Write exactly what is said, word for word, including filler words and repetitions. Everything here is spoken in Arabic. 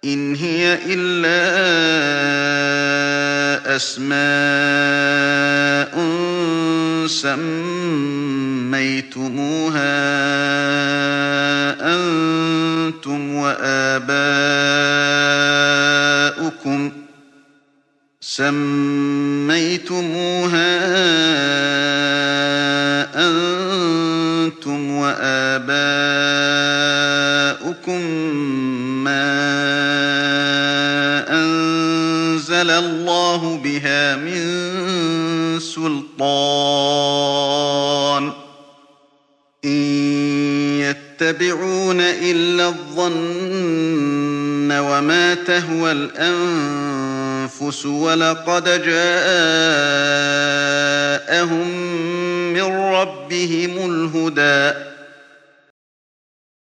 إِنْ هِيَ إِلَّا أَسْمَاءٌ سَمَّيْتُمُوهَا أَنتُمْ وَآبَاؤُكُم سَمَّيْتُمُوهَا أَنتُمْ وَآبَاؤُكُم مَّا أَنزَلَ اللَّهُ بِهَا مِن سُلْطَانٍ ۚ إِن يَتَّبِعُونَ إِلَّا الظَّنَّ وَمَا تَهْوَى الْأَنفُسُ ۖ وَلَقَدْ جَاءَهُم مِّن رَّبِّهِمُ الْهُدَىٰ